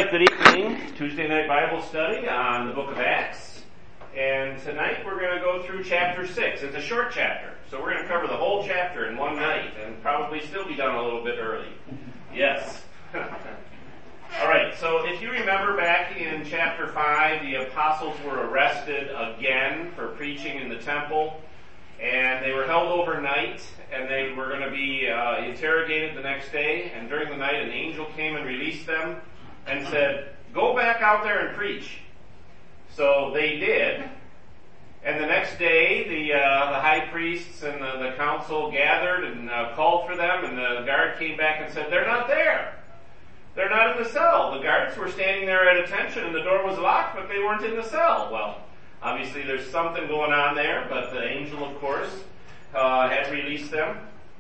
right, good evening. Tuesday night Bible study on the book of Acts. And tonight we're going to go through chapter 6. It's a short chapter, so we're going to cover the whole chapter in one night and probably still be done a little bit early. Yes. All right, so if you remember back in chapter 5, the apostles were arrested again for preaching in the temple. And they were held overnight, and they were going to be interrogated the next day. And during the night, an angel came and released them and said, "Go back out there and preach." So they did. And the next day, the high priests and the council gathered and called for them. And the guard came back and said, "They're not there. They're not in the cell." The guards were standing there at attention, and the door was locked, but they weren't in the cell. Well, obviously, there's something going on there, but the angel, of course, had released them.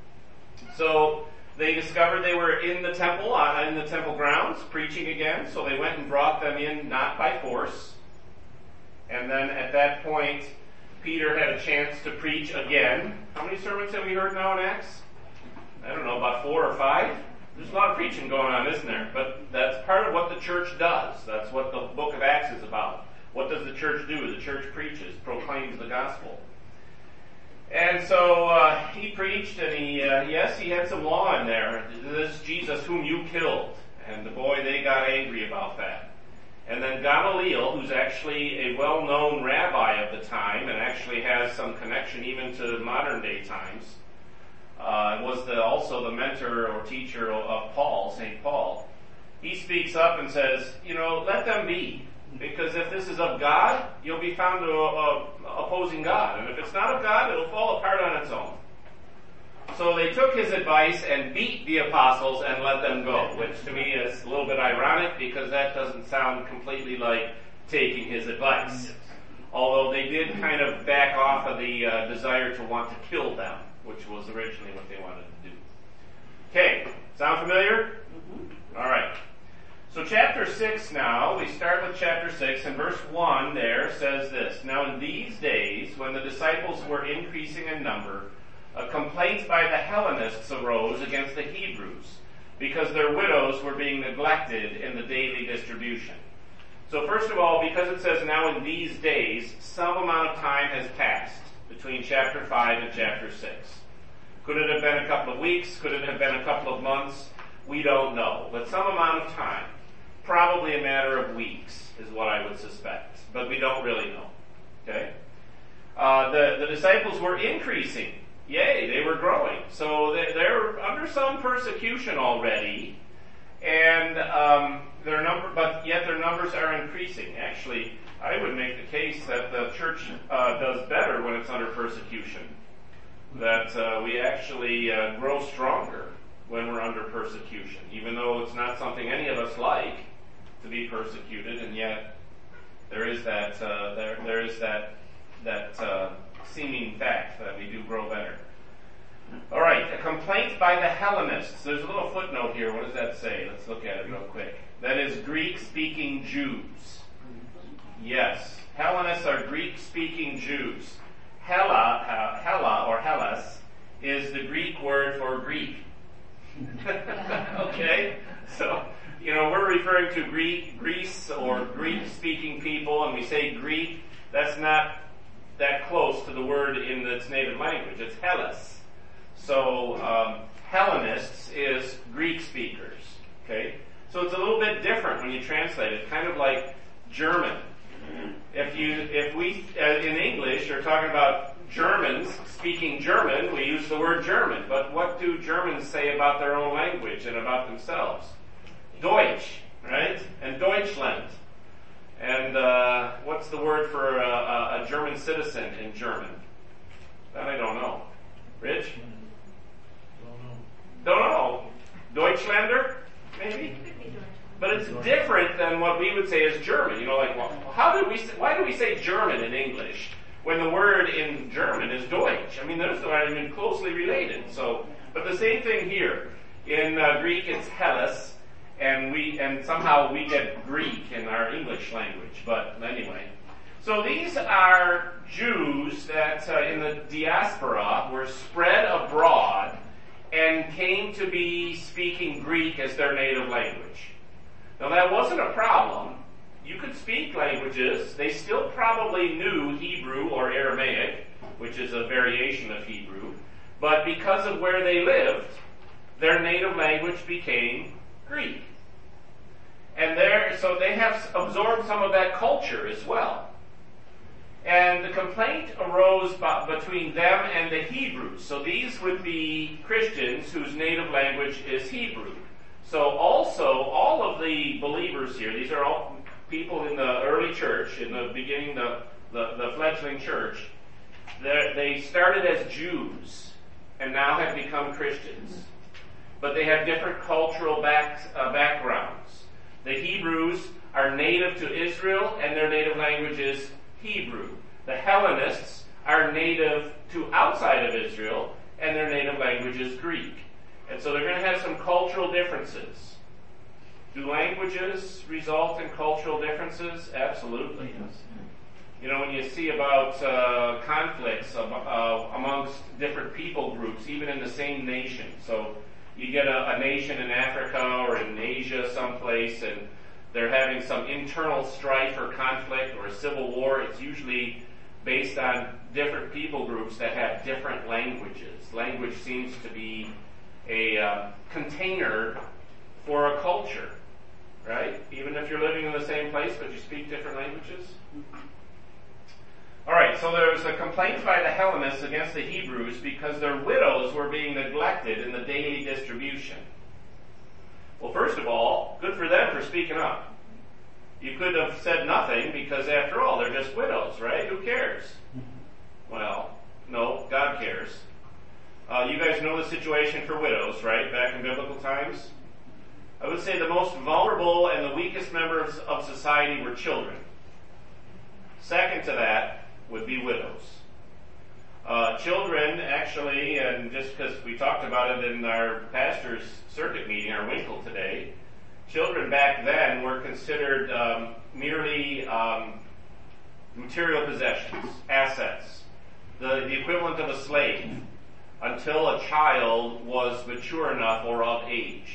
So they discovered they were in the temple grounds, preaching again. So they went and brought them in, not by force. And then at that point, Peter had a chance to preach again. How many sermons have we heard now in Acts? I don't know, about 4 or 5? There's a lot of preaching going on, isn't there? But that's part of what the church does. That's what the book of Acts is about. What does the church do? The church preaches, proclaims the gospel. And so he preached, and he had some law in there. This Jesus whom you killed. And boy, they got angry about that. And then Gamaliel, who's actually a well-known rabbi of the time, and actually has some connection even to modern-day times, was also the mentor or teacher of Paul, St. Paul. He speaks up and says, let them be. Because if this is of God, you'll be found opposing God. And if it's not of God, it'll fall apart on its own. So they took his advice and beat the apostles and let them go, which to me is a little bit ironic because that doesn't sound completely like taking his advice. Although they did kind of back off of the desire to want to kill them, which was originally what they wanted to do. Okay, sound familiar? All right. So chapter 6 now, we start with chapter 6, and verse 1 there says this: "Now in these days, when the disciples were increasing in number, a complaint by the Hellenists arose against the Hebrews, because their widows were being neglected in the daily distribution." So first of all, because it says now in these days, some amount of time has passed between chapter 5 and chapter 6. Could it have been a couple of weeks? Could it have been a couple of months? We don't know. But some amount of time. Probably a matter of weeks is what I would suspect, but we don't really know. Okay? The disciples were increasing. Yay, they were growing. So they're under some persecution already, and but yet their numbers are increasing. Actually, I would make the case that the church does better when it's under persecution. That we actually grow stronger when we're under persecution, even though it's not something any of us like to be persecuted, and yet there is that seeming fact that we do grow better. All right, a complaint by the Hellenists. There's a little footnote here. What does that say? Let's look at it real quick. That is Greek-speaking Jews. Yes, Hellenists are Greek-speaking Jews. Hella or Hellas is the Greek word for Greek. Okay? So, we're referring to Greece or Greek-speaking people, and we say Greek. That's not that close to the word in its native language. It's Hellas. So, Hellenists is Greek speakers. Okay? So it's a little bit different when you translate it. Kind of like German. If we, in English, are talking about Germans speaking German, we use the word German. But what do Germans say about their own language and about themselves? Deutsch, right? And Deutschland. And what's the word for a German citizen in German? That I don't know. Rich? Don't know. Deutschlander? Maybe? But it's different than what we would say as German. Why do we say German in English when the word in German is Deutsch? I mean, those are even closely related. So, but the same thing here. In Greek, it's Hellas, and somehow we get Greek in our English language. But anyway, so these are Jews that in the diaspora were spread abroad and came to be speaking Greek as their native language. Now that wasn't a problem. You could speak languages. They still probably knew Hebrew or Aramaic, which is a variation of Hebrew. But because of where they lived, their native language became Greek. And so they have absorbed some of that culture as well. And the complaint arose between them and the Hebrews. So these would be Christians whose native language is Hebrew. So also, all of the believers here, these are all people in the early church, in the beginning, the fledgling church, they started as Jews and now have become Christians. But they have different cultural backgrounds. The Hebrews are native to Israel and their native language is Hebrew. The Hellenists are native to outside of Israel and their native language is Greek. And so they're going to have some cultural differences. Do languages result in cultural differences? Absolutely. You know, when you see about conflicts amongst different people groups, even in the same nation. So you get a nation in Africa or in Asia someplace, and they're having some internal strife or conflict or a civil war. It's usually based on different people groups that have different languages. Language seems to be a container for a culture, right? Even if you're living in the same place, but you speak different languages. All right, so there was a complaint by the Hellenists against the Hebrews because their widows were being neglected in the daily distribution. Well, first of all, good for them for speaking up. You could have said nothing because, after all, they're just widows, right? Who cares? Well, no, God cares. You guys know the situation for widows, right? Back in biblical times. I would say the most vulnerable and the weakest members of society were children. Second to that would be widows. Children, actually, and just because we talked about it in our pastor's circuit meeting, our Winkle today, children back then were considered merely material possessions, assets, the equivalent of a slave, until a child was mature enough or of age.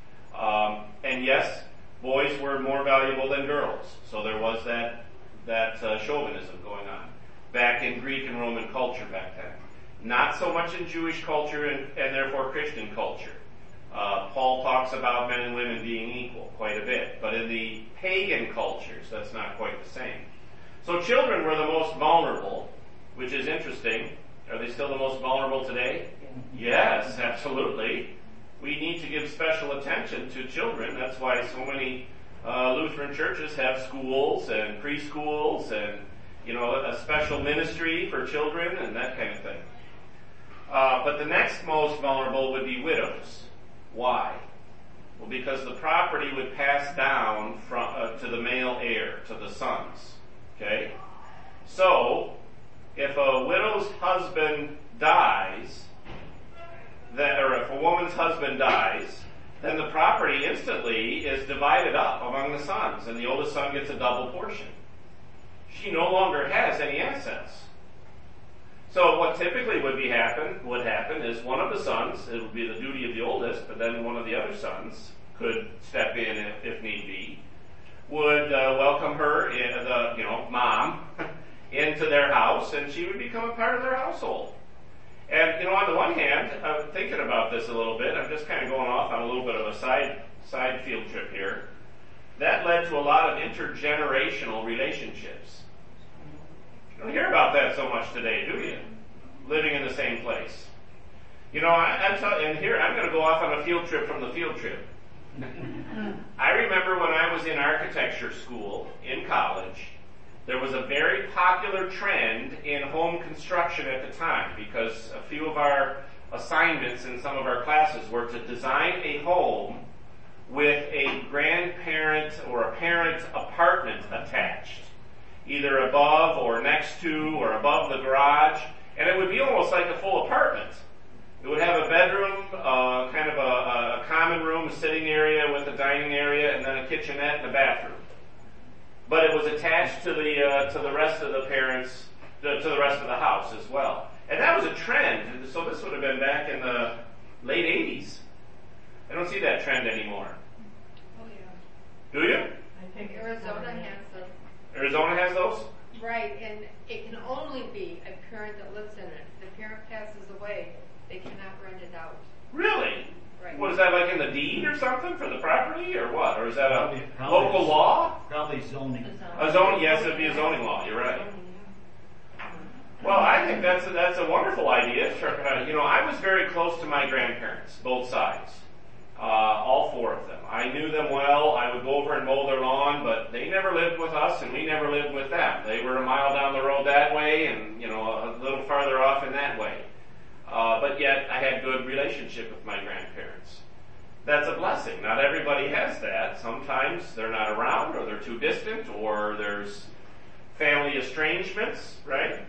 And yes, boys were more valuable than girls, so there was that chauvinism going on back in Greek and Roman culture back then. Not so much in Jewish culture and therefore Christian culture. Paul talks about men and women being equal quite a bit, but in the pagan cultures, that's not quite the same. So children were the most vulnerable, which is interesting. Are they still the most vulnerable today? Yes, absolutely. We need to give special attention to children. That's why so many Lutheran churches have schools and preschools and, a special ministry for children and that kind of thing. But the next most vulnerable would be widows. Why? Well, because the property would pass down to the male heir, to the sons. Okay? So, if a widow's husband dies, or if a woman's husband dies, then the property instantly is divided up among the sons, and the oldest son gets a double portion. She no longer has any assets. So what typically would happen is one of the sons, it would be the duty of the oldest, but then one of the other sons could step in if need be, would welcome her, mom, into their house, and she would become a part of their household. And, on the one hand, I'm thinking about this a little bit. I'm just kind of going off on a little bit of a side field trip here. That led to a lot of intergenerational relationships. You don't hear about that so much today, do you? Living in the same place. And here I'm going to go off on a field trip from the field trip. I remember when I was in architecture school in college, there was a very popular trend in home construction at the time because a few of our assignments in some of our classes were to design a home with a grandparent or a parent apartment attached, either above or next to or above the garage, and it would be almost like a full apartment. It would have a bedroom, kind of a common room, a sitting area with a dining area, and then a kitchenette and a bathroom. But it was attached to the rest of the parents, to the rest of the house as well. And that was a trend. So this would have been back in the late 80s. I don't see that trend anymore. Oh, yeah. Do you? I think Arizona has them. Arizona has those? Right, and it can only be a parent that lives in it. If the parent passes away, they cannot rent it out. Really? Right. What is that, like in the deed or something for the property, or what? Or is that a Probably local law? Probably zoning. A zoning, yes, it'd be a zoning law. You're right. Well, I think that's a wonderful idea. I was very close to my grandparents, both sides, all four of them. I knew them well. I would go over and mow their lawn, but they never lived with us, and we never lived with them. They were a mile down the road that way, and a little farther off in that way. But yet, I had good relationship with my grandparents. That's a blessing. Not everybody has that. Sometimes they're not around, or they're too distant, or there's family estrangements, right?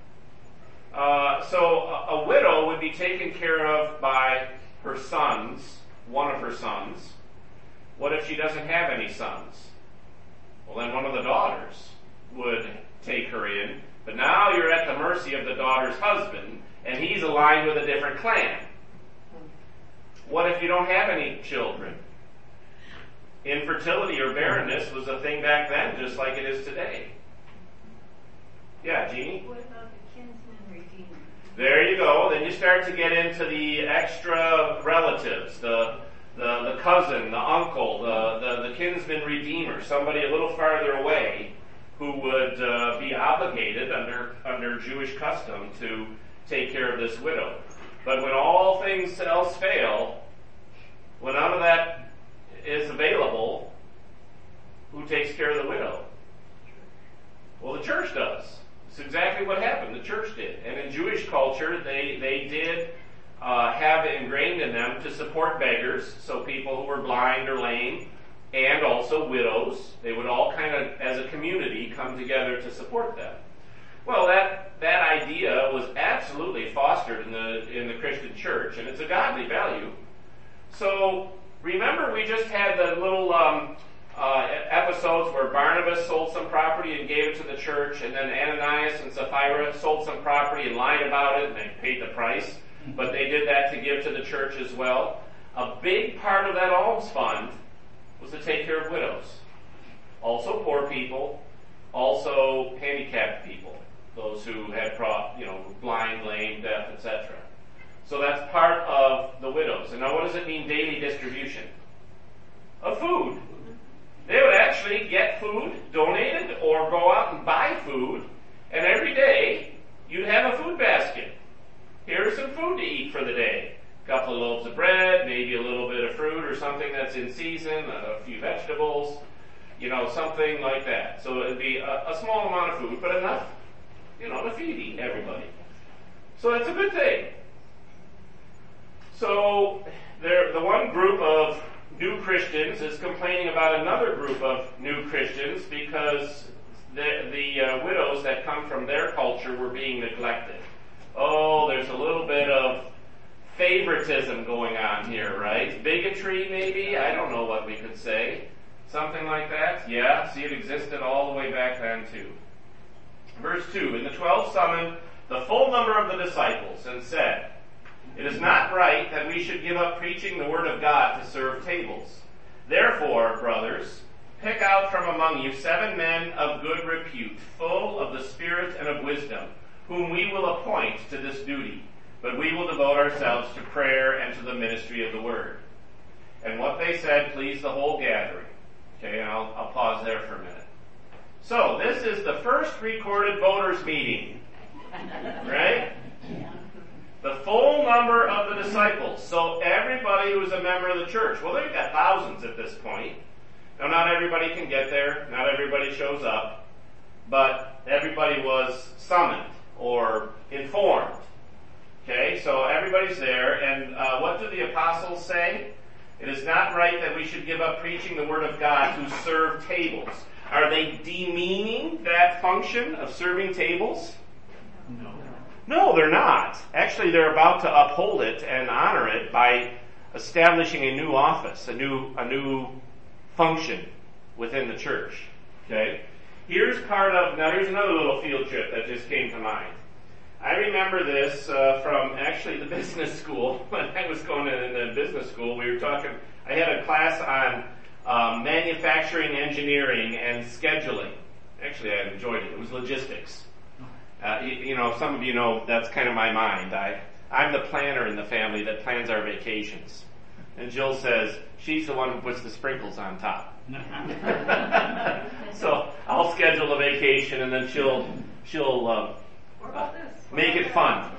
So a widow would be taken care of by her sons, one of her sons. What if she doesn't have any sons? Well, then one of the daughters would take her in. But now you're at the mercy of the daughter's husband, and he's aligned with a different clan. What if you don't have any children? Infertility or barrenness was a thing back then, just like it is today. Yeah, Jeannie? What about the kinsman redeemer? There you go. Then you start to get into the extra relatives, the cousin, the uncle, the kinsman redeemer, somebody a little farther away who would be obligated under Jewish custom to take care of this widow. But when all things else fail, when none of that is available, who takes care of the widow? Well, the church does. It's exactly what happened. The church did. And in Jewish culture, they did have it ingrained in them to support beggars, so people who were blind or lame, and also widows. They would all kind of, as a community, come together to support them. Well, that idea was absolutely fostered in the Christian church, and it's a godly value. So remember, we just had the little episodes where Barnabas sold some property and gave it to the church, and then Ananias and Sapphira sold some property and lied about it, and they paid the price, but they did that to give to the church as well. A big part of that alms fund was to take care of widows. Also poor people, also handicapped people, those who had blind, lame, deaf, etc. So that's part of the widows. And now what does it mean, daily distribution? Of food. They would actually get food donated or go out and buy food, and every day you'd have a food basket. Here's some food to eat for the day. A couple of loaves of bread, maybe a little bit of fruit or something that's in season, a few vegetables, something like that. So it'd be a small amount of food, but enough, to feed everybody. So that's a good thing. So the one group of new Christians is complaining about another group of new Christians because the widows that come from their culture were being neglected. Oh, there's a little bit of favoritism going on here, right? Bigotry, maybe? I don't know what we could say. Something like that? Yeah, see, it existed all the way back then, too. Verse 2, And the 12 summoned the full number of the disciples and said, It is not right that we should give up preaching the word of God to serve tables. Therefore, brothers, pick out from among you 7 men of good repute, full of the Spirit and of wisdom, whom we will appoint to this duty. But we will devote ourselves to prayer and to the ministry of the word. And what they said pleased the whole gathering. Okay, and I'll pause there for a minute. So, this is the first recorded voters' meeting. Right? The full number of the disciples. So everybody who was a member of the church. Well, they've got thousands at this point. Now, not everybody can get there. Not everybody shows up. But everybody was summoned or informed. Okay, so everybody's there. And what do the apostles say? It is not right that we should give up preaching the word of God to serve tables. Are they demeaning that function of serving tables? No. No, they're not. Actually, they're about to uphold it and honor it by establishing a new office, a new function within the church. Okay? Here's here's another little field trip that just came to mind. I remember this from actually the business school. When I was going in the business school, we were talking, I had a class manufacturing, engineering, and scheduling. Actually, I enjoyed it. It was logistics. Some of you know that's kind of my mind. I'm the planner in the family that plans our vacations. And Jill says she's the one who puts the sprinkles on top. So I'll schedule a vacation and then she'll make it fun.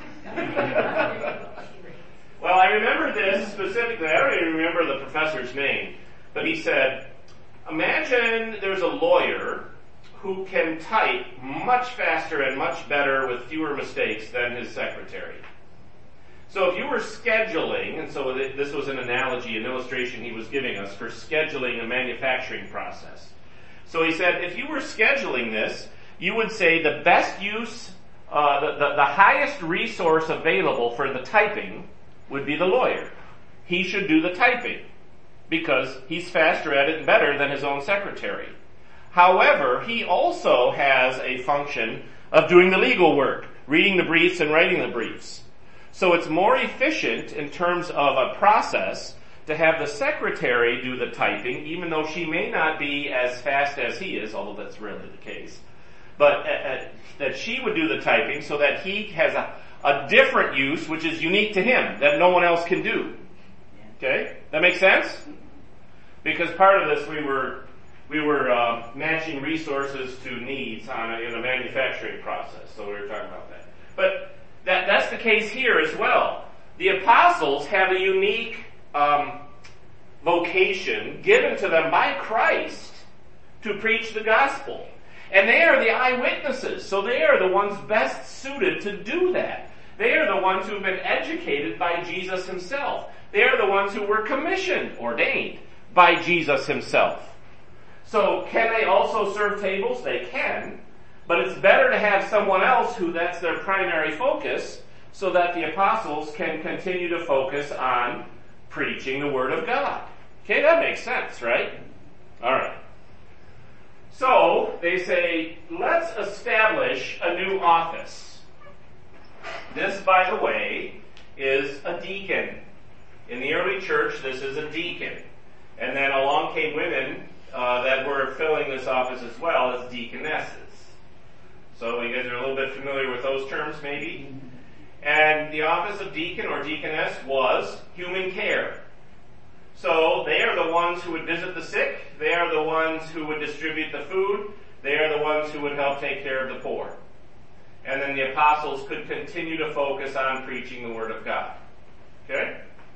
Well, I remember this specifically. I don't even remember the professor's name. But he said, imagine there's a lawyer who can type much faster and much better with fewer mistakes than his secretary. So if you were scheduling, and so this was an analogy, an illustration he was giving us for scheduling a manufacturing process. So he said, if you were scheduling this, you would say the best use, the highest resource available for the typing would be the lawyer. He should do the typing because he's faster at it and better than his own secretary. However, he also has a function of doing the legal work, reading the briefs and writing the briefs. So it's more efficient in terms of a process to have the secretary do the typing, even though she may not be as fast as he is, although that's rarely the case. But that she would do the typing so that he has a different use, which is unique to him, that no one else can do. Okay? That makes sense? Because part of this we were matching resources to needs in a manufacturing process. So we were talking about that. But that's the case here as well. The apostles have a unique vocation given to them by Christ to preach the gospel. And they are the eyewitnesses, so they are the ones best suited to do that. They are the ones who have been educated by Jesus himself. They are the ones who were commissioned, ordained, by Jesus himself. So can they also serve tables? They can. But it's better to have someone else who that's their primary focus so that the apostles can continue to focus on preaching the Word of God. Okay, that makes sense, right? All right. So they say, let's establish a new office. This, by the way, is a deacon. In the early church, this is a deacon. And then along came women that were filling this office as well as deaconesses. So you guys are a little bit familiar with those terms, maybe? And the office of deacon or deaconess was human care. So they are the ones who would visit the sick. They are the ones who would distribute the food. They are the ones who would help take care of the poor. And then the apostles could continue to focus on preaching the Word of God. Okay?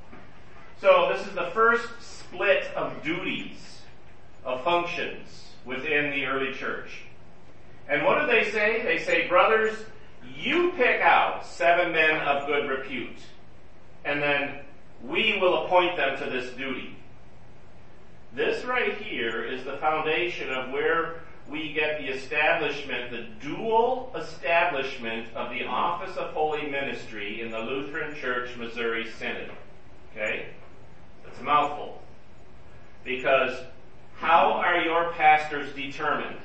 So this is the first split of duties, of functions within the early church. And what do they say? They say, brothers, you pick out 7 men of good repute, and then we will appoint them to this duty. This right here is the foundation of where we get the establishment, the dual establishment of the Office of Holy Ministry in the Lutheran Church Missouri Synod. Okay? That's a mouthful. Because how are your pastors determined?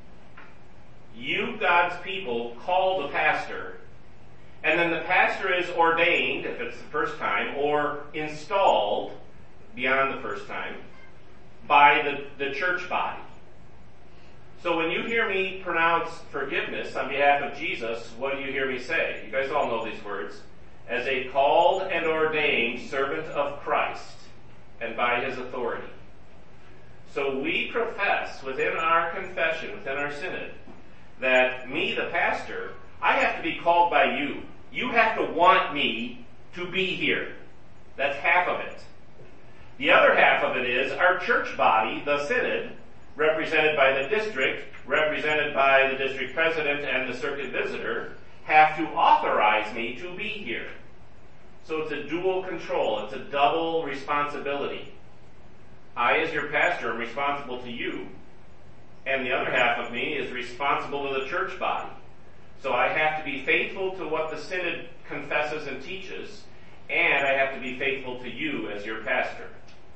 You, God's people, call the pastor, and then the pastor is ordained, if it's the first time, or installed, beyond the first time, by the church body. So when you hear me pronounce forgiveness on behalf of Jesus, what do you hear me say? You guys all know these words. As a called and ordained servant of Christ, and by his authority. So we profess within our confession, within our synod, that me, the pastor, I have to be called by you. You have to want me to be here. That's half of it. The other half of it is our church body, the synod, represented by the district, represented by the district president and the circuit visitor, have to authorize me to be here. So it's a dual control. It's a double responsibility. I, as your pastor, am responsible to you. And the other half of me is responsible to the church body. So I have to be faithful to what the synod confesses and teaches, and I have to be faithful to you as your pastor.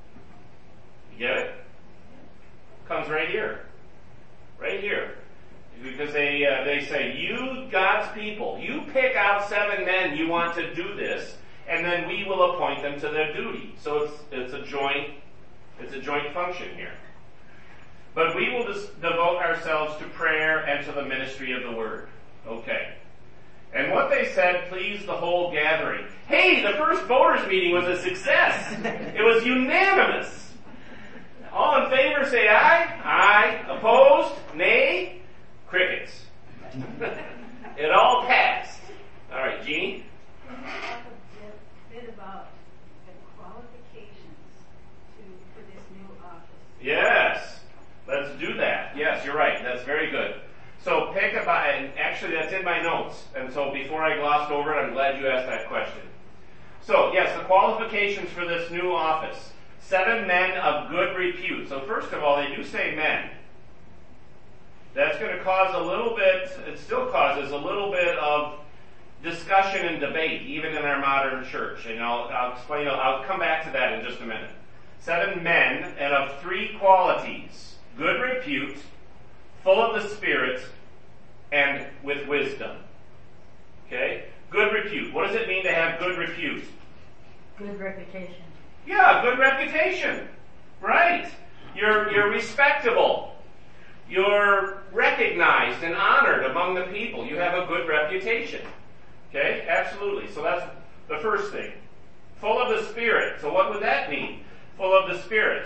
You get it? Comes right here. Right here. Because they say, you, God's people, you pick out 7 men you want to do this, and then we will appoint them to their duty. So it's a joint It's a joint function here. But we will devote ourselves to prayer and to the ministry of the word. Okay. And what they said pleased the whole gathering. Hey, the first voters meeting was a success. It was unanimous. All in favor say aye. Aye. Opposed? Nay. Crickets. It all passed. All right, Jeannie? Can you talk a bit about the qualifications for this new office? Yes. Let's do that. Yes, you're right. That's very good. So pick and actually that's in my notes. And so before I glossed over it, I'm glad you asked that question. So yes, the qualifications for this new office. 7 men of good repute. So first of all, they do say men. That's going to cause a little bit, it still causes a little bit of discussion and debate, even in our modern church. And I'll explain, I'll come back to that in just a minute. 7 men and of 3 qualities. Good repute, full of the Spirit, and with wisdom. Okay? Good repute. What does it mean to have good repute? Good reputation. Yeah, good reputation. Right. You're respectable. You're recognized and honored among the people. You have a good reputation. Okay? Absolutely. So that's the first thing. Full of the Spirit. So what would that mean? Full of the Spirit.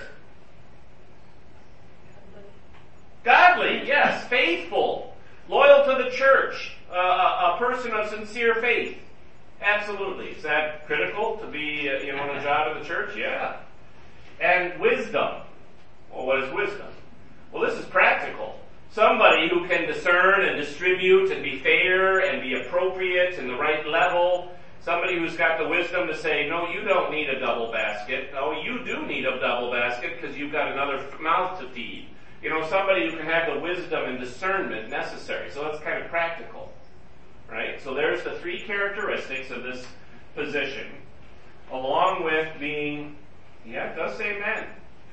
Godly, yes. Faithful. Loyal to the church. A person of sincere faith. Absolutely. Is that critical to be, in a job in the church? Yeah. And wisdom. Well, what is wisdom? Well, this is practical. Somebody who can discern and distribute and be fair and be appropriate in the right level. Somebody who's got the wisdom to say, no, you don't need a double basket. No, you do need a double basket because you've got another mouth to feed. Somebody who can have the wisdom and discernment necessary. So it's kind of practical. Right? So there's the 3 characteristics of this position. Along with being, it does say men.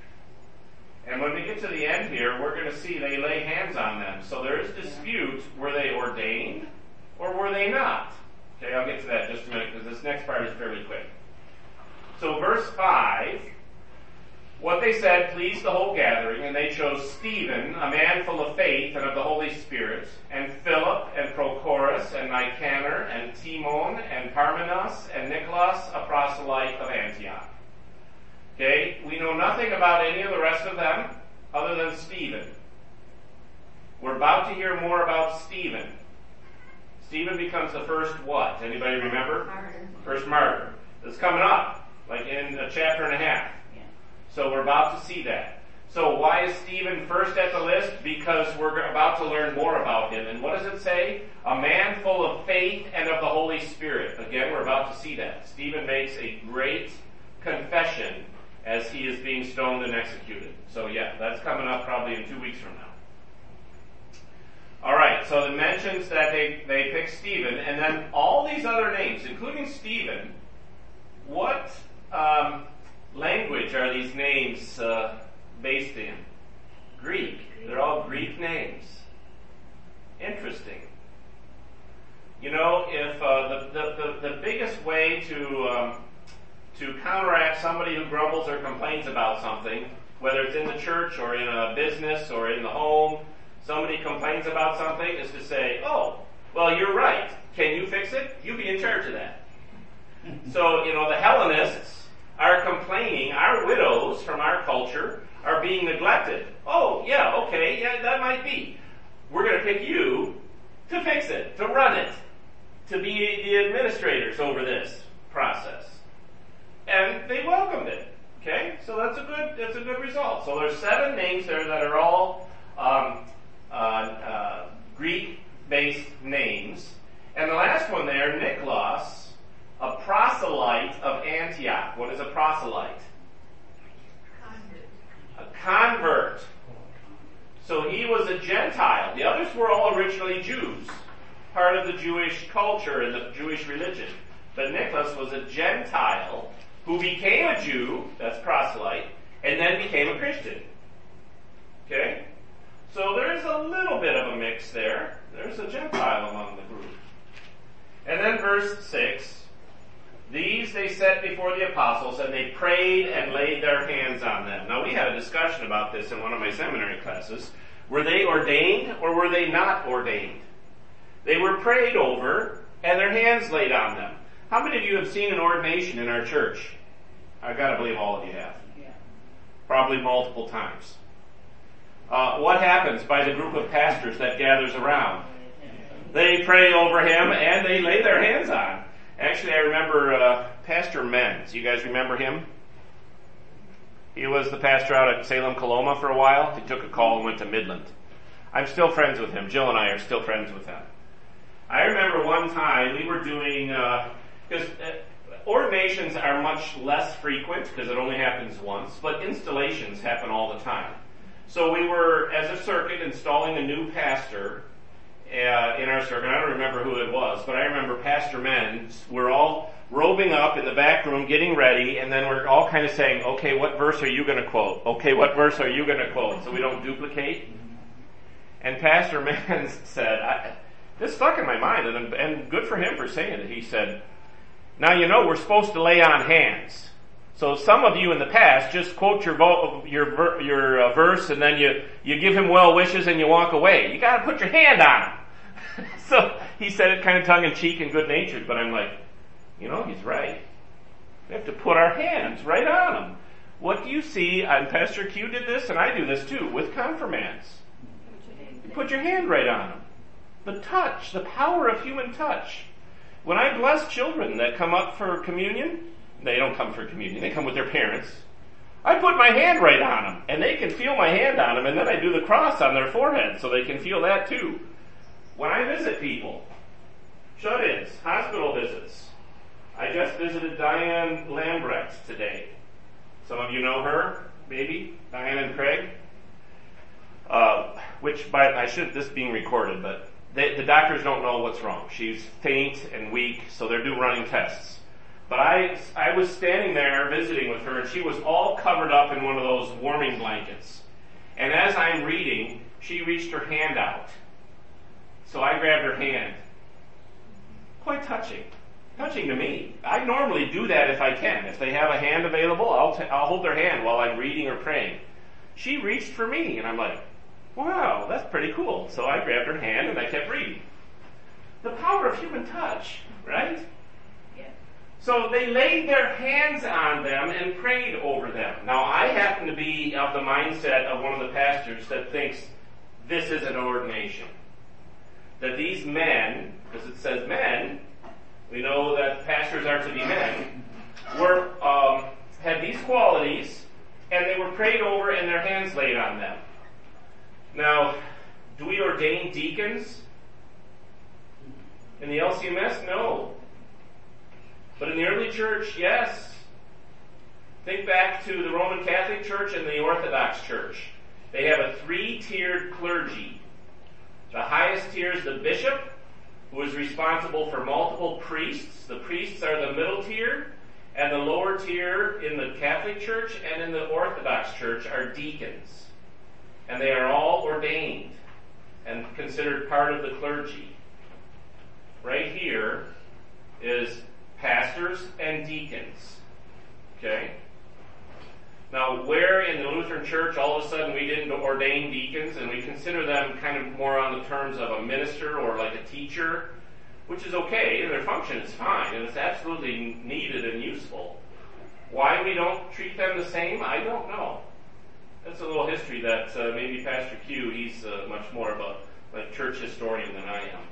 And when we get to the end here, we're going to see they lay hands on them. So there is dispute, were they ordained or were they not? Okay, I'll get to that in just a minute because this next part is fairly quick. So verse 5, what they said pleased the whole gathering, and they chose Stephen, a man full of faith and of the Holy Spirit, and Philip, and Prochorus, and Nicanor, and Timon, and Parmenas, and Nicholas, a proselyte of Antioch. Okay, we know nothing about any of the rest of them other than Stephen. We're about to hear more about Stephen. Stephen becomes the first what? Anybody remember? Martyr. First martyr. That's coming up, like in a chapter and a half. Yeah. So we're about to see that. So why is Stephen first at the list? Because we're about to learn more about him. And what does it say? A man full of faith and of the Holy Spirit. Again, we're about to see that. Stephen makes a great confession as he is being stoned and executed. So that's coming up probably in 2 weeks from now. Alright, so it mentions that they pick Stephen, and then all these other names, including Stephen, what language are these names based in? Greek. They're all Greek names. Interesting. If the biggest way to counteract somebody who grumbles or complains about something, whether it's in the church or in a business or in the home, somebody complains about something, is to say, oh, well, you're right. Can you fix it? You be in charge of that. So, the Hellenists are complaining, our widows from our culture are being neglected. Oh, yeah, okay, yeah, that might be. We're going to pick you to fix it, to run it, to be the administrators over this process. And they welcomed it. Okay? So that's a good result. So there's 7 names there that are all Greek-based names. And the last one there, Nicholas, a proselyte of Antioch. What is a proselyte? A convert. So he was a Gentile. The others were all originally Jews, part of the Jewish culture and the Jewish religion. But Nicholas was a Gentile who became a Jew, that's proselyte, and then became a Christian. Okay? So there's a little bit of a mix there. There's a Gentile among the group. And then verse 6, These they set before the apostles, and they prayed and laid their hands on them. Now, we had a discussion about this in one of my seminary classes. Were they ordained or were they not ordained? They were prayed over and their hands laid on them. How many of you have seen an ordination in our church? I've got to believe all of you have. Probably multiple times. What happens by the group of pastors that gathers around? They pray over him and they lay their hands on. Actually, I remember Pastor Menz. You guys remember him? He was the pastor out at Salem-Coloma for a while. He took a call and went to Midland. I'm still friends with him. Jill and I are still friends with him. I remember one time we were doing, because ordinations are much less frequent because it only happens once, but installations happen all the time. So we were, as a circuit, installing a new pastor in our circuit. I don't remember who it was, but I remember Pastor Menz. We're all robing up in the back room, getting ready, and then we're all kind of saying, okay, what verse are you going to quote? Okay, what verse are you going to quote? So we don't duplicate. And Pastor Menz said, this stuck in my mind, and good for him for saying it. He said, now you know we're supposed to lay on hands. So some of you in the past just quote your verse and then you give him well wishes and you walk away. You got to put your hand on him. So he said it kind of tongue in cheek and good natured, but I'm like, you know, he's right. We have to put our hands right on him. What do you see? And Pastor Q did this, and I do this too with confirmands. You put your hand right on him. The touch, the power of human touch. When I bless children that come up for communion, they don't come for communion, they come with their parents. I put my hand right on them, and they can feel my hand on them, and then I do the cross on their forehead so they can feel that too. When I visit people, shut-ins, hospital visits, I just visited Diane Lambrecht today. Some of you know her, maybe, Diane and Craig. This being recorded, but the doctors don't know what's wrong. She's faint and weak, so they're doing running tests. But I was standing there visiting with her, and she was all covered up in one of those warming blankets. And as I'm reading, she reached her hand out. So I grabbed her hand. Quite touching. Touching to me. I normally do that if I can. If they have a hand available, I'll hold their hand while I'm reading or praying. She reached for me, and I'm like, wow, that's pretty cool. So I grabbed her hand, and I kept reading. The power of human touch, right? So they laid their hands on them and prayed over them. Now, I happen to be of the mindset of one of the pastors that thinks this is an ordination. That these men, because it says men, we know that pastors are to be men, had these qualities, and they were prayed over and their hands laid on them. Now, do we ordain deacons? In the LCMS? No. But in the early church, yes. Think back to the Roman Catholic Church and the Orthodox Church. They have a 3-tiered clergy. The highest tier is the bishop, who is responsible for multiple priests. The priests are the middle tier, and the lower tier in the Catholic Church and in the Orthodox Church are deacons. And they are all ordained and considered part of the clergy. Right here is pastors and deacons. Okay? Now, where in the Lutheran Church all of a sudden we didn't ordain deacons and we consider them kind of more on the terms of a minister or like a teacher, which is okay, and their function is fine, and it's absolutely needed and useful. Why we don't treat them the same, I don't know. That's a little history that maybe Pastor Q, he's much more of a church historian than I am.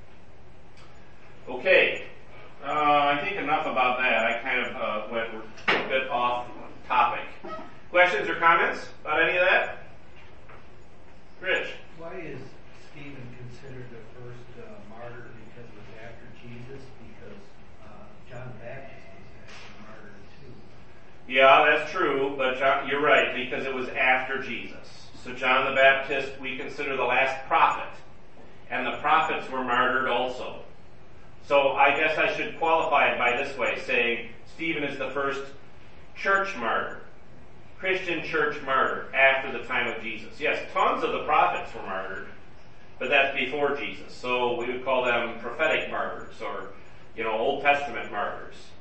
Okay. I think enough about that. I kind of went a bit off topic. Questions or comments about any of that? Rich? Why is Stephen considered the first martyr? Because it was after Jesus? Because John the Baptist was actually martyred too. Yeah, that's true, but you're right, because it was after Jesus. So John the Baptist we consider the last prophet, and the prophets were martyred also. So I guess I should qualify it by this way, saying Stephen is the first church martyr, Christian church martyr after the time of Jesus. Yes, tons of the prophets were martyred, but that's before Jesus. So we would call them prophetic martyrs or, Old Testament martyrs.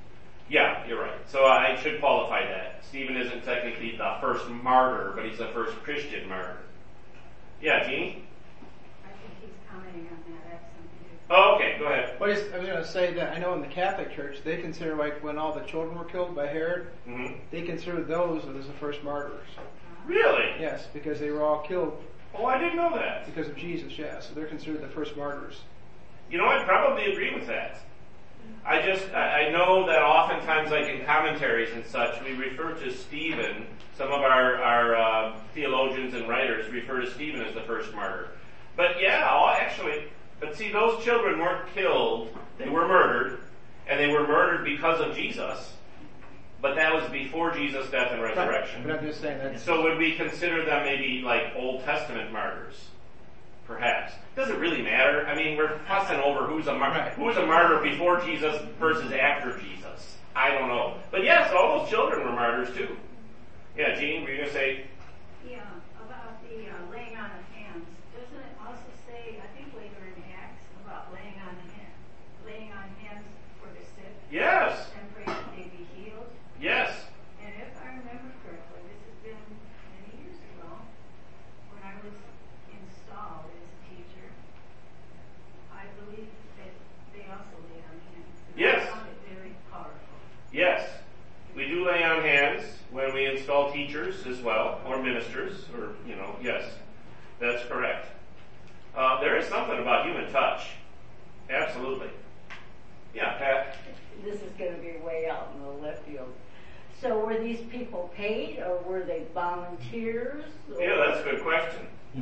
Yeah, you're right. So I should qualify that. Stephen isn't technically the first martyr, but he's the first Christian martyr. Yeah, Jeannie? I think he's commenting on that. That's something. Oh, okay, go ahead. Well, I was going to say that I know in the Catholic Church, they consider like when all the children were killed by Herod, Mm-hmm. they consider those as the first martyrs. Really? Yes, because they were all killed Oh, I didn't know that. because of Jesus, yeah. So they're considered the first martyrs. You know, I'd probably agree with that. I know that oftentimes, like in commentaries and such, we refer to Stephen, some of our theologians and writers refer to Stephen as the first martyr. But yeah, but see, those children weren't killed, they were murdered, and they were murdered because of Jesus, but that was before Jesus' death and resurrection. But I'm just saying that. So would we consider them maybe like Old Testament martyrs? Perhaps. Does it really matter? I mean, we're fussing over who's a martyr before Jesus versus after Jesus. I don't know. But yes, all those children were martyrs too. Yeah, Jean, were you going to say? Yeah, about the laying on of hands. Doesn't it also say, I think later in Acts, about laying on hands for the sick Yes. and pray that they be healed? Yes. And if I remember correctly, this has been many years ago, when I was installed as a teacher, I believe that they also lay on hands. And Yes. I found it very powerful. Yes. We do lay on hands when we install teachers as well, or ministers, or, yes. That's correct. There is something about human touch. Absolutely. Yeah, Pat? This is going to be way out in the left field. So were these people paid, or were they volunteers? Or... Yeah, that's a good question.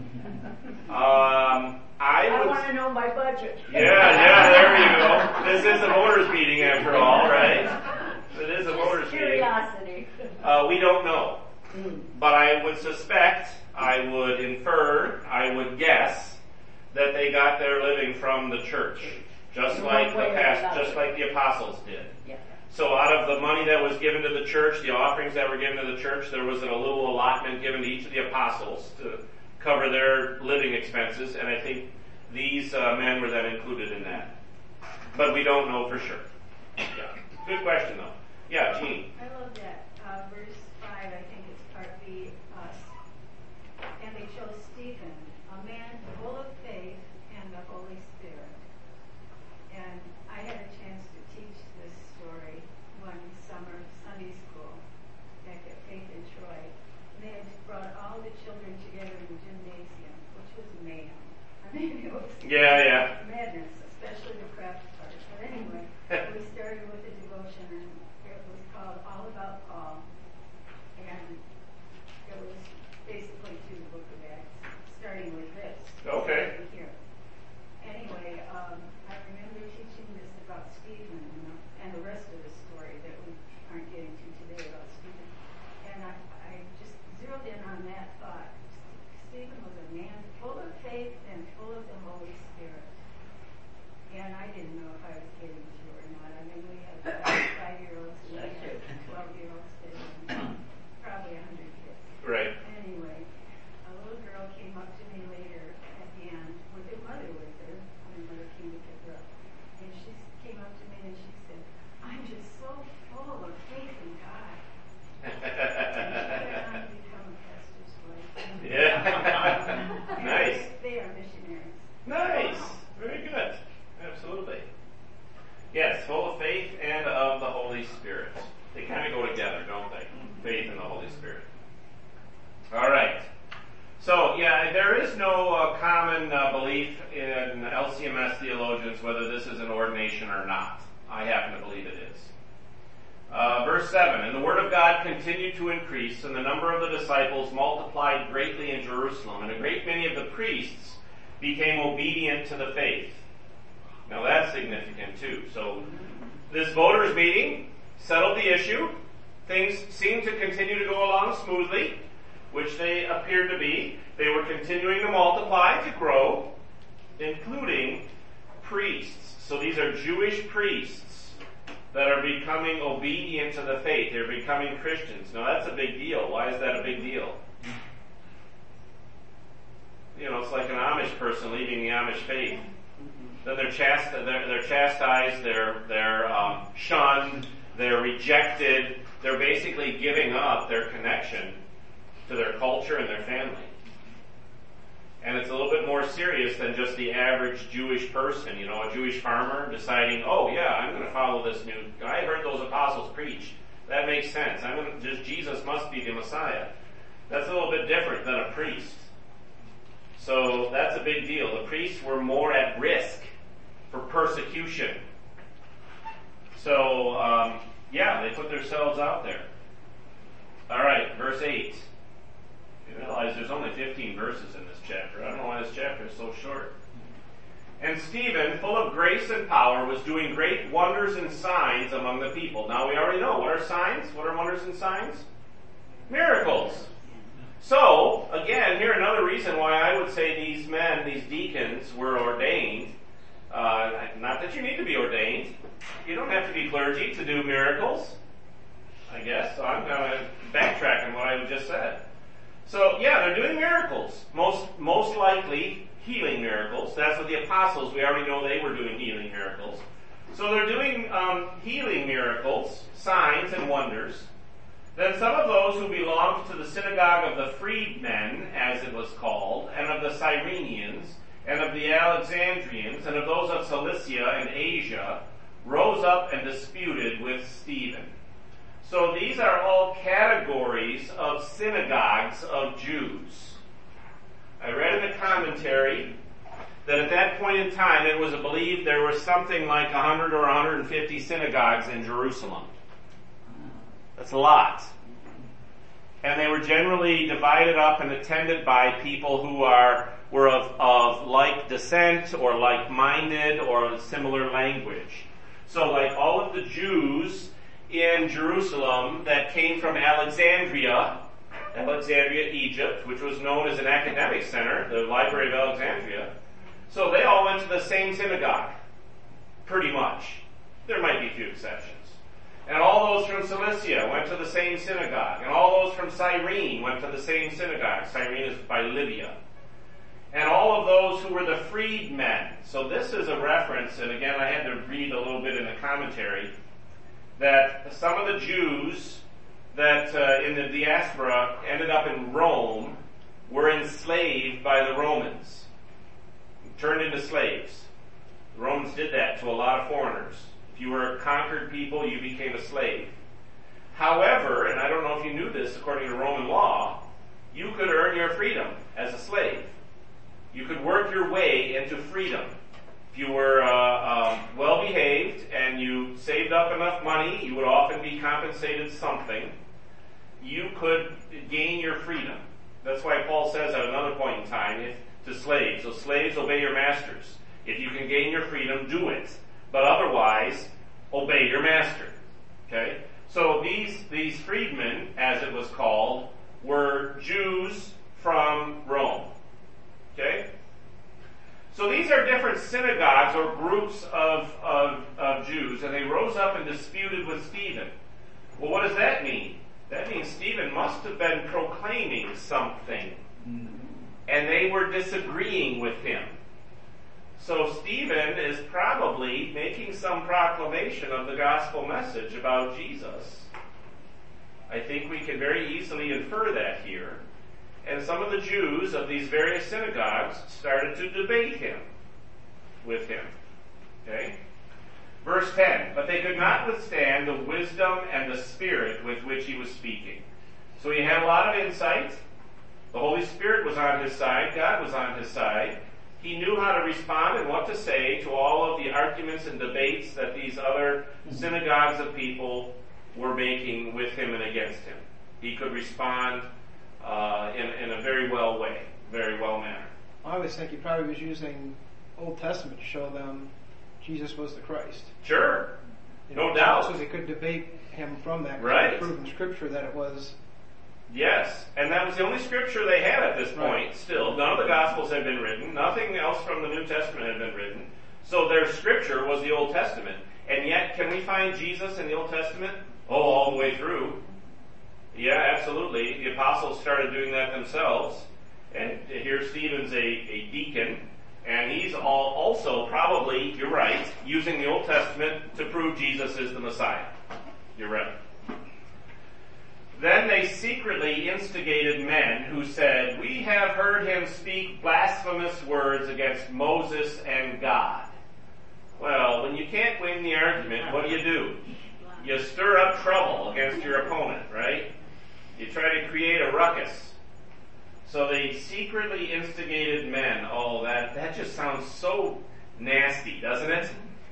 I want to know my budget. Yeah, there you go. This is a voters meeting after all, right? It is a voters meeting. Curiosity. We don't know. But I would suspect, I would infer, I would guess that they got their living from the church, just like the apostles did. Yeah. So out of the money that was given to the church, the offerings that were given to the church, there was a little allotment given to each of the apostles to cover their living expenses, and I think these men were then included in that. But we don't know for sure. Yeah. Good question, though. Yeah, Jean. I love that. Verse 5, I think it's part B. And they chose Stephen, a man full of faith and the Holy Spirit. And I had a chance to teach this story one summer Sunday school back at Faith in Troy. And they had brought all the children together in the gymnasium, which was mayhem. I mean, it was Yeah. madness, especially the craft part. But anyway, we started with the devotion, and it was called All About Paul. And it was basically through the book of Acts, starting with this. Okay. Right here. Anyway, I remember teaching this about Stephen and the rest of the story that we aren't getting to today about Stephen. And I just zeroed in on that thought. Stephen was a man full of faith and full of the Holy Spirit. And I didn't know if I was getting through or not. I mean, we had 5-year-olds and we had 12-year-olds and probably 100 kids. Right. Anyway, a little girl came up to me later at the end with her mother with her. Her mother came to pick her up. And she came up to me and she said, I'm just so full of faith in God. And she went on to become a pastor's wife. Yeah. Nice. They are missionaries. Nice. Very good. Absolutely. Yes, full of faith and of the Holy Spirit. They kind of go together, don't they? Faith and the Holy Spirit. All right. So, there is no common belief in LCMS theologians whether this is an ordination or not. I happen to believe it is. Verse 7, And the word of God continued to increase, and the number of the disciples multiplied greatly in Jerusalem, and a great many of the priests became obedient to the faith. Now that's significant too. So, this voters meeting settled the issue. Things seemed to continue to go along smoothly, which they appeared to be. They were continuing to multiply, to grow, including priests. So these are Jewish priests that are becoming obedient to the faith. They're becoming Christians. Now that's a big deal. Why is that a big deal? It's like an Amish person leaving the Amish faith. Then they're chastised, they're shunned, They're rejected. They're basically giving up their connection to their culture and their family. And it's a little bit more serious than just the average Jewish person, a Jewish farmer deciding, oh yeah, I'm going to follow this new, I heard those apostles preach. That makes sense. Jesus must be the Messiah. That's a little bit different than a priest. So that's a big deal. The priests were more at risk for persecution. So, they put themselves out there. Alright, verse 8. You realize there's only 15 verses in this chapter. I don't know why this chapter is so short. And Stephen, full of grace and power, was doing great wonders and signs among the people. Now we already know. What are signs? What are wonders and signs? Miracles. So, again, here another reason why I would say these men, these deacons, were ordained. Not that you need to be ordained. You don't have to be clergy to do miracles, I guess. So I'm going to backtrack on what I just said. So, they're doing miracles. Most likely healing miracles. That's what the apostles, we already know they were doing healing miracles. So they're doing healing miracles, signs and wonders. Then some of those who belonged to the synagogue of the freedmen, as it was called, and of the Cyrenians, and of the Alexandrians, and of those of Cilicia and Asia, rose up and disputed with Stephen. So these are all categories of synagogues of Jews. I read in the commentary that at that point in time it was believed there were something like 100 or 150 synagogues in Jerusalem. That's a lot. And they were generally divided up and attended by people who were of like descent or like-minded or similar language. So like all of the Jews in Jerusalem that came from Alexandria, Egypt, which was known as an academic center, the Library of Alexandria. So they all went to the same synagogue, pretty much. There might be a few exceptions. And all those from Cilicia went to the same synagogue. And all those from Cyrene went to the same synagogue. Cyrene is by Libya. And all of those who were the freedmen. So this is a reference, and again I had to read a little bit in the commentary, that some of the Jews that in the diaspora ended up in Rome were enslaved by the Romans, turned into slaves. The Romans did that to a lot of foreigners. If you were a conquered people, you became a slave. However, and I don't know if you knew this, according to Roman law, you could earn your freedom as a slave. You could work your way into freedom. If you were well-behaved and you saved up enough money, you would often be compensated something. You could gain your freedom. That's why Paul says at another point in time to slaves, so slaves, obey your masters. If you can gain your freedom, do it. But otherwise, obey your master. Okay? So these freedmen, as it was called, were Jews from Rome. Okay? So these are different synagogues or groups of Jews, and they rose up and disputed with Stephen. Well, what does that mean? That means Stephen must have been proclaiming something, and they were disagreeing with him. So Stephen is probably making some proclamation of the gospel message about Jesus. I think we can very easily infer that here. And some of the Jews of these various synagogues started to debate with him. Okay? Verse 10, but they could not withstand the wisdom and the spirit with which he was speaking. So he had a lot of insight. The Holy Spirit was on his side. God was on his side. He knew how to respond and what to say to all of the arguments and debates that these other synagogues of people were making with him and against him. He could respond in a very well manner. I always think he probably was using Old Testament to show them Jesus was the Christ. Sure. No doubt. So they could debate him from that. Right. Prove in Scripture that it was. Yes, and that was the only scripture they had at this point. Right. Still, none of the Gospels had been written. Nothing else from the New Testament had been written. So their scripture was the Old Testament. And yet, can we find Jesus in the Old Testament? Oh, all the way through. Yeah, absolutely. The apostles started doing that themselves. And here Stephen's a deacon. And he's also probably, you're right, using the Old Testament to prove Jesus is the Messiah. You're right. Then they secretly instigated men who said, "We have heard him speak blasphemous words against Moses and God." Well, when you can't win the argument, what do? You stir up trouble against your opponent, right? You try to create a ruckus. So they secretly instigated men. Oh, that just sounds so nasty, doesn't it?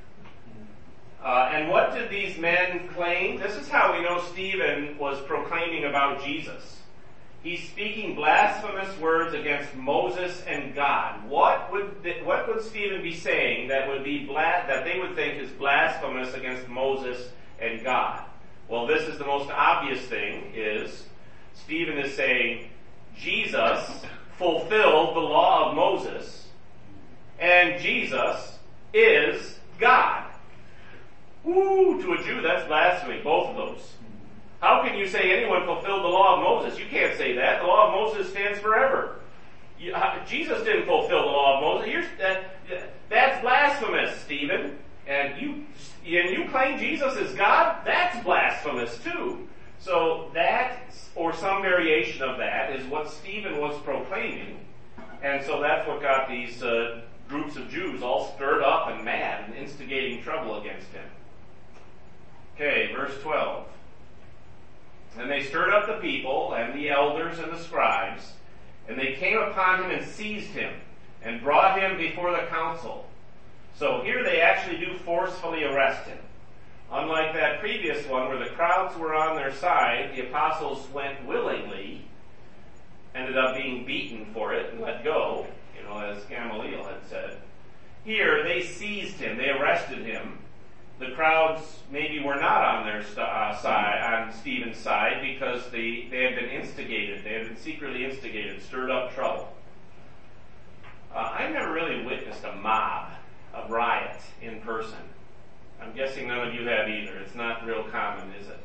And what did these men claim? This is how we know Stephen was proclaiming about Jesus. He's speaking blasphemous words against Moses and God. What would Stephen be saying that would be that they would think is blasphemous against Moses and God? Well, this is the most obvious thing: is Stephen is saying Jesus fulfilled the law of Moses, and Jesus is God. Woo! To a Jew, that's blasphemy, both of those. How can you say anyone fulfilled the law of Moses? You can't say that. The law of Moses stands forever. Jesus didn't fulfill the law of Moses. That's blasphemous, Stephen. And you claim Jesus is God? That's blasphemous too. So that, or some variation of that, is what Stephen was proclaiming. And so that's what got these groups of Jews all stirred up and mad and instigating trouble against him. Okay, verse 12. And they stirred up the people and the elders and the scribes, and they came upon him and seized him and brought him before the council. So here they actually do forcefully arrest him. Unlike that previous one where the crowds were on their side, the apostles went willingly, ended up being beaten for it and let go, as Gamaliel had said. Here they seized him, they arrested him. The crowds maybe were not on their side, on Stephen's side, because they had been instigated. They had been secretly instigated, stirred up trouble. I've never really witnessed a mob, a riot in person. I'm guessing none of you have either. It's not real common, is it?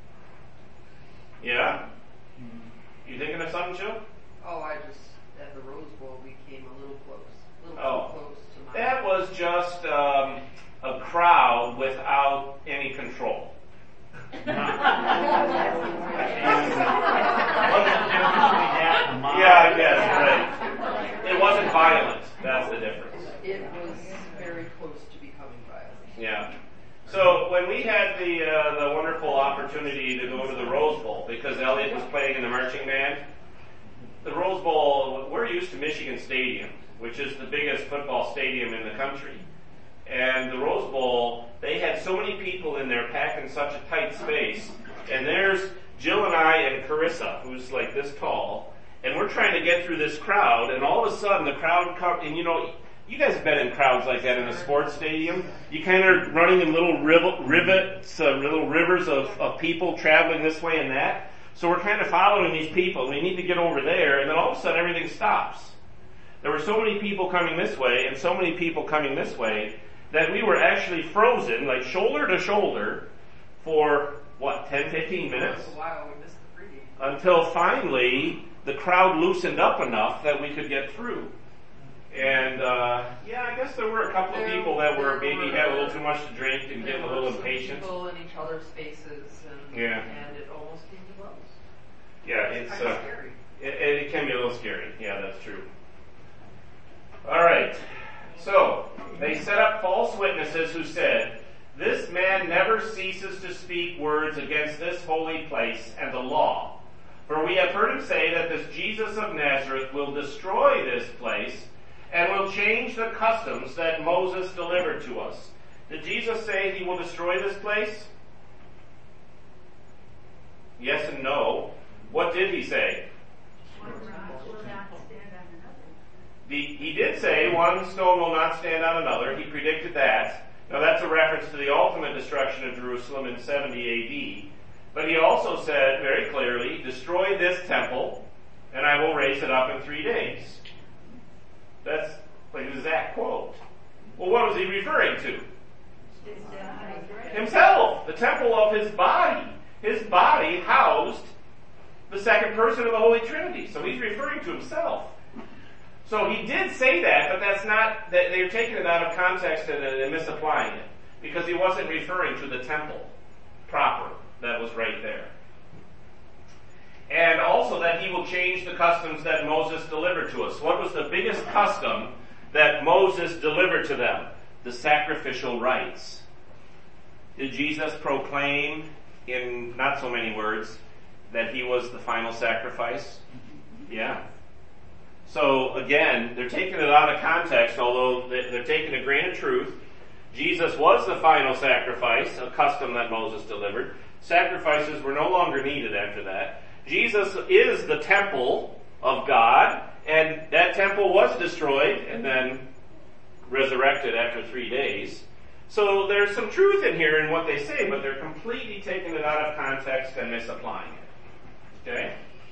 Yeah? You thinking of something, Joe? Oh, at the Rose Bowl, we came a little close. Too close to my... That was just a crowd without any control. Yeah, I guess, right. It wasn't violent. That's the difference. It was very close to becoming violent. Yeah. So when we had the wonderful opportunity to go to the Rose Bowl, because Elliot was playing in the marching band, the Rose Bowl, we're used to Michigan Stadium, which is the biggest football stadium in the country. And the Rose Bowl, they had so many people in there packed in such a tight space. And there's Jill and I and Carissa, who's like this tall, and we're trying to get through this crowd, and all of a sudden the crowd comes, and you guys have been in crowds like that in a sports stadium. You kind of running in little rivets, little rivers of people traveling this way and that. So we're kind of following these people, and we need to get over there, and then all of a sudden everything stops. There were so many people coming this way and so many people coming this way that we were actually frozen, like shoulder to shoulder, for, 10, 15 minutes? That's a while. We missed the pregame. Until finally the crowd loosened up enough that we could get through. And, I guess there were a couple of people that were maybe had a little too much to drink and getting a little impatient. People in each other's faces, and it almost came to blows. Yeah, it's kind of scary. It can be a little scary. Yeah, that's true. All right. So, they set up false witnesses who said, "This man never ceases to speak words against this holy place and the law. For we have heard him say that this Jesus of Nazareth will destroy this place and will change the customs that Moses delivered to us." Did Jesus say he will destroy this place? Yes and no. What did he say? He did say one stone will not stand on another. He predicted that. Now that's a reference to the ultimate destruction of Jerusalem in 70 AD. But he also said very clearly, "Destroy this temple, and I will raise it up in 3 days." That's like an exact quote. Well, what was he referring to? Himself, the temple of his body. His body housed the second person of the Holy Trinity. So he's referring to himself. So he did say that, but that's not, they're taking it out of context and misapplying it. Because he wasn't referring to the temple proper. that was right there. And also that he will change the customs that Moses delivered to us. What was the biggest custom that Moses delivered to them? The sacrificial rites. Did Jesus proclaim, in not so many words, that he was the final sacrifice? Yeah. So again, they're taking it out of context, although they're taking a grain of truth. Jesus was the final sacrifice, a custom that Moses delivered. Sacrifices were no longer needed after that. Jesus is the temple of God, and that temple was destroyed and then resurrected after 3 days. So there's some truth in here in what they say, but they're completely taking it out of context and misapplying it. Okay?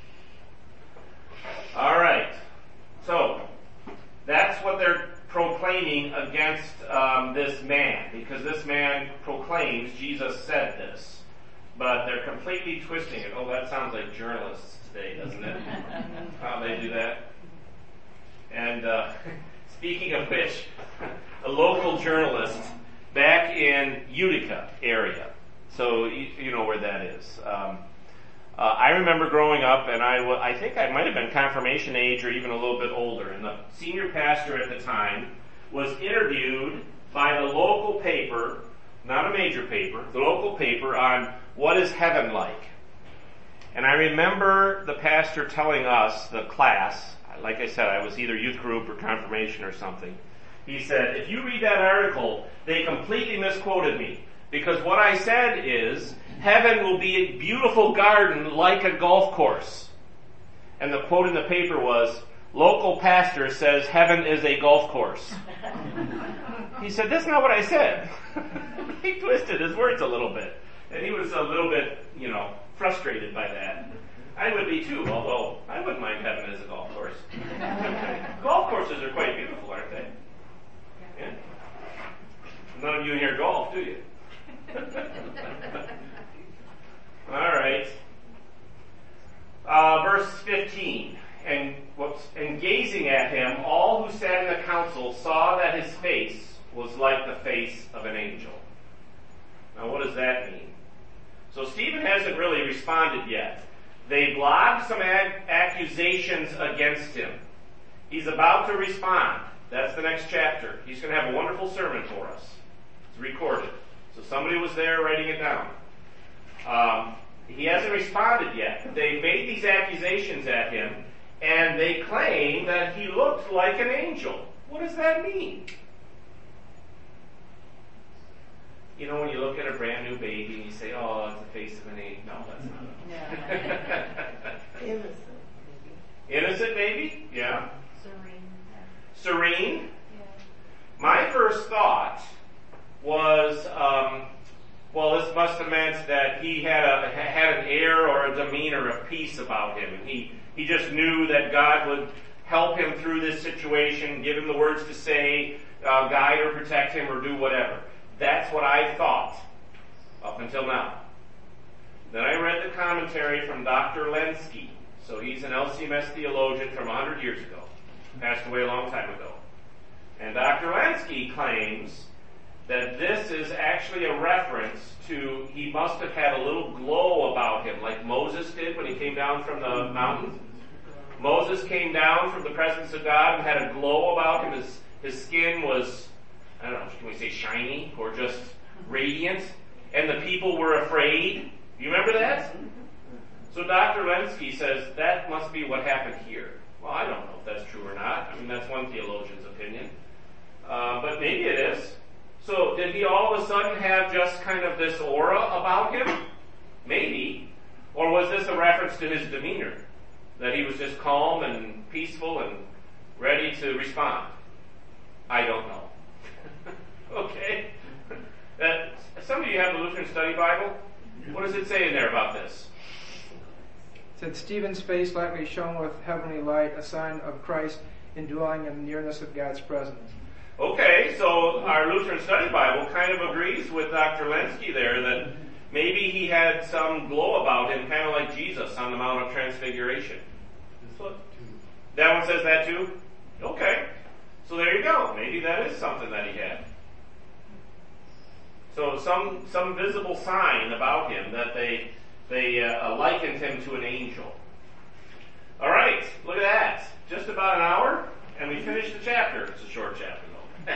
All right. So that's what they're proclaiming against this man, because this man proclaims Jesus said this. But they're completely twisting it. Oh, that sounds like journalists today, doesn't it? How they do that. And speaking of which, a local journalist back in Utica area. So you know where that is. I remember growing up, and I think I might have been confirmation age or even a little bit older, and the senior pastor at the time was interviewed by the local paper, not a major paper, the local paper on what is heaven like. And I remember the pastor telling us, the class, like I said, I was either youth group or confirmation or something. He said, if you read that article, they completely misquoted me. Because what I said is, heaven will be a beautiful garden like a golf course. And the quote in the paper was, local pastor says heaven is a golf course. He said, that's not what I said. He twisted his words a little bit. And he was a little bit, frustrated by that. I would be too, although I wouldn't mind heaven as a golf course. Golf courses are quite beautiful, aren't they? Yeah. None of you in here golf, do you? All right. Verse 15. And gazing at him, all who sat in the council saw that his face was like the face of an angel. Now what does that mean? So Stephen hasn't really responded yet. They've lobbed some accusations against him. He's about to respond. That's the next chapter. He's going to have a wonderful sermon for us. It's recorded. So somebody was there writing it down. He hasn't responded yet. They made these accusations at him, and they claim that he looked like an angel. What does that mean? When you look at a brand new baby and you say, oh, it's the face of an angel. No, that's not it. Innocent, maybe. Innocent baby? Yeah. Serene? Yeah. My first thought was, this must have meant that he had an air or a demeanor of peace about him. And he just knew that God would help him through this situation, give him the words to say, guide or protect him or do whatever. That's what I thought up until now. Then I read the commentary from Dr. Lenski. So he's an LCMS theologian from 100 years ago. Passed away a long time ago. And Dr. Lenski claims that this is actually a reference to, he must have had a little glow about him, like Moses did when he came down from the mountain. Moses came down from the presence of God and had a glow about him. His skin was, I don't know, can we say shiny or just radiant? And the people were afraid. Do you remember that? So Dr. Lenski says that must be what happened here. Well, I don't know if that's true or not. I mean, that's one theologian's opinion. But maybe it is. So did he all of a sudden have just kind of this aura about him? Maybe. Or was this a reference to his demeanor? That he was just calm and peaceful and ready to respond? I don't know. Okay? Some of you have the Lutheran Study Bible. What does it say in there about this? It said, Stephen's face lightly shone with heavenly light, a sign of Christ indwelling in the nearness of God's presence. Okay, so our Lutheran Study Bible kind of agrees with Dr. Lenski there that maybe he had some glow about him, kind of like Jesus on the Mount of Transfiguration. That one says that too? Okay. So there you go. Maybe that is something that he had. So some visible sign about him that they likened him to an angel. All right, look at that. Just about an hour, and we finished the chapter. It's a short chapter, though.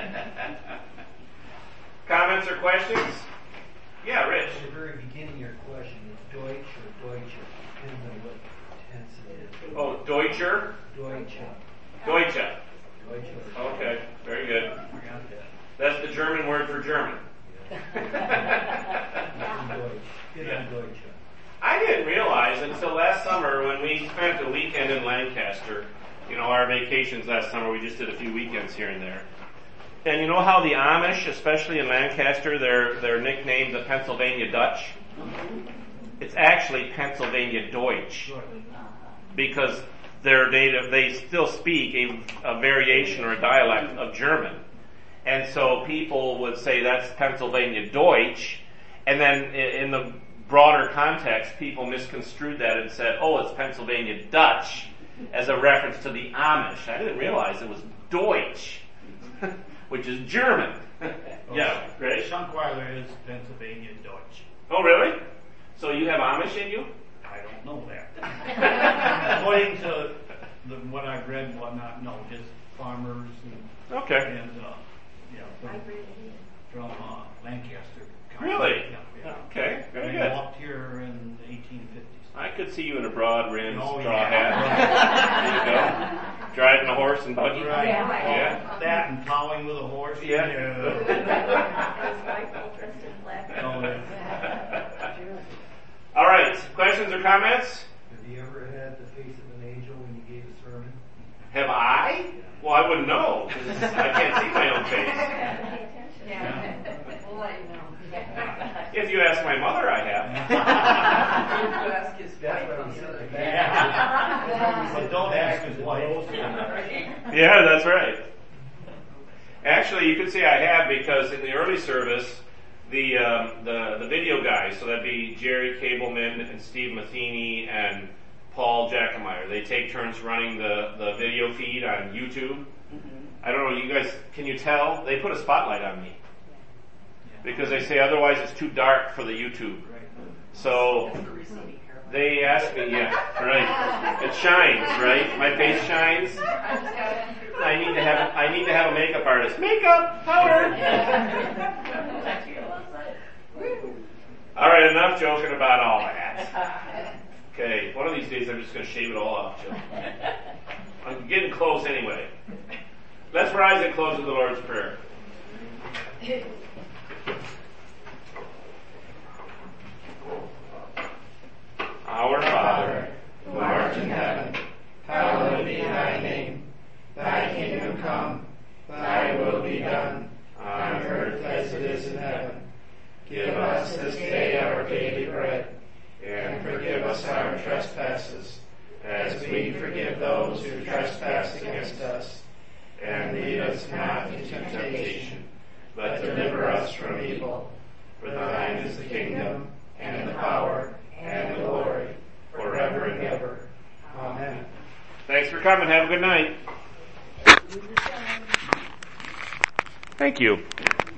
Comments or questions? Yeah, Rich. At the very beginning of your question, it's Deutsch or Deutsche? Depends on what tense it is. Oh, Deutscher? Deutsche. Deutsche. Deutsche. Okay, very good. I got that. That's the German word for German. Deutsch. Get on Deutsche. I didn't realize until last summer when we spent a weekend in Lancaster, our vacations last summer, we just did a few weekends here and there. And you know how the Amish, especially in Lancaster, they're nicknamed the Pennsylvania Dutch? It's actually Pennsylvania Deutsch. Because they're native, they still speak a variation or a dialect of German. And so people would say that's Pennsylvania Deutsch, and then in the broader context, people misconstrued that and said, oh, it's Pennsylvania Dutch, as a reference to the Amish. I didn't realize it was Deutsch, which is German. Yeah, right? Schunkweiler is Pennsylvania Deutsch. Oh, really? So you have Amish in you? I don't know that. According to what I've read and whatnot, no, just farmers and Okay. from Lancaster. Really? Yeah. Okay, very They good. walked here in the 1850s. I could see you in a broad-rimmed Oh, straw yeah. hat. There you go. Driving a horse and buggy. Right. Yeah. That and plowing with a horse. Yeah. No, All right. Questions or comments? Have you ever had the face of an angel when you gave a sermon? Have I? Well, I wouldn't know. 'Cause I can't see my own face. Yeah. We'll let you know. If you ask my mother, I have. You ask his That's wife what on I'm the other saying. hand. Yeah. But don't ask his wife. Yeah, that's right. Actually, you can see I have because in the early service, the video guys, so that'd be Jerry Cableman and Steve Matheny and Paul Jackemeyer, they take turns running the video feed on YouTube. I don't know, you guys, can you tell? They put a spotlight on me. Because they say otherwise it's too dark for the YouTube. So That's the receding hair. they ask me, yeah, right. It shines, right? My face shines. I need to have a makeup artist. Makeup, powder. All right, enough joking about all that. Okay, one of these days I'm just going to shave it all off, Joe. I'm getting close anyway. Let's rise and close with the Lord's Prayer. Our Father, who art in heaven, hallowed be thy name. Thy kingdom come, thy will be done, on earth as it is in heaven. Give us this day our daily bread, and forgive us our trespasses, as we forgive those who trespass against us. And lead us not into temptation, but deliver us from evil. For thine is the kingdom, and the power, and the glory, forever and ever. Amen. Thanks for coming. Have a good night. Thank you.